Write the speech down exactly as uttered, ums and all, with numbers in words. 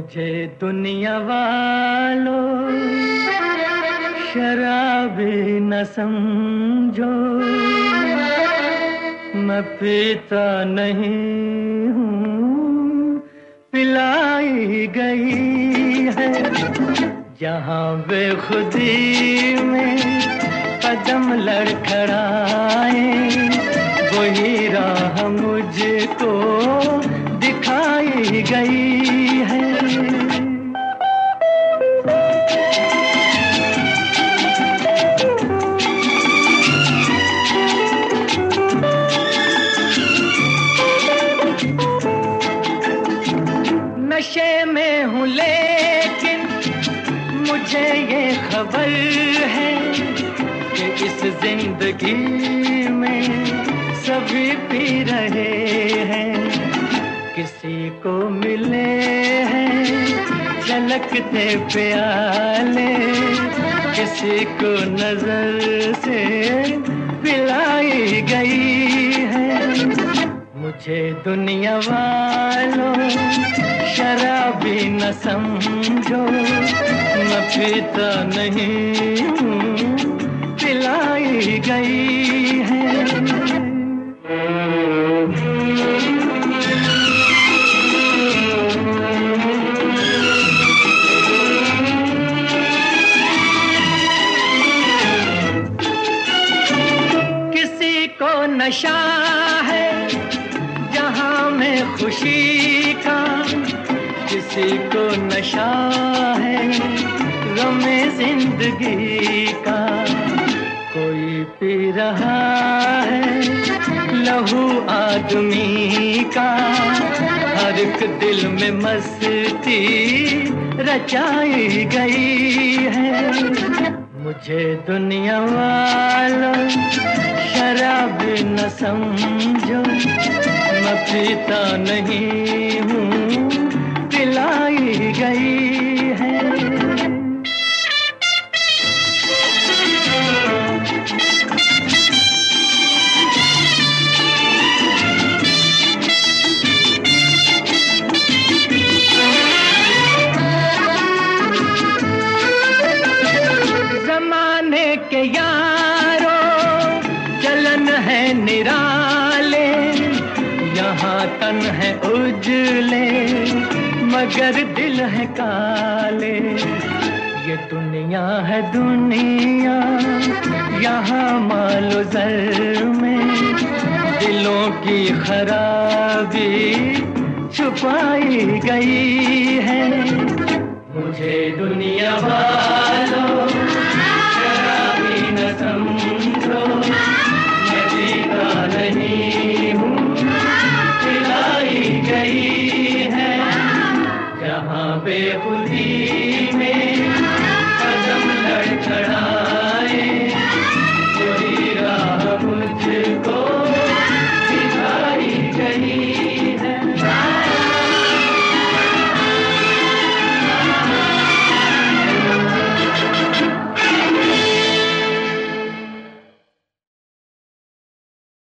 मुझे दुनिया वालों शराबी न समझो, मैं पीता नहीं हूँ, पिलाई गई है। जहाँ बेखुदी में कदम लड़खड़ाए, वही राह मुझको दिखाई गई है। नशे में हूँ लेकिन मुझे ये खबर है कि इस जिंदगी में सभी पी रहे हैं। किसी को मिले हैं झलकते प्याले, किसी को नजर से पिलाई गई है। मुझे दुनिया वालों शराबी न समझो, मैं पीता नहीं हूँ, पिलाई गई है। किसी को नशा है जहाँ में खुशी का, किसी को नशा है गमे जिंदगी का। कोई पी रहा है लहू आदमी का, हर एक दिल में मस्ती रचाई गई है। मुझे दुनिया वालों शराबी न समझो, मैं पीता नहीं हूँ, पिलाई गई है। जमाने के यारों चलन है निराले, यहाँ तन है उजले मगर दिल है काले। ये दुनिया है दुनिया यहाँ मालो ज़र में, दिलों की खराबी छुपाई गई है। मुझे दुनिया वालों शराबी न समझो, मैं पीता नहीं हूँ, पिलाई गई है। जहाँ बेखुदी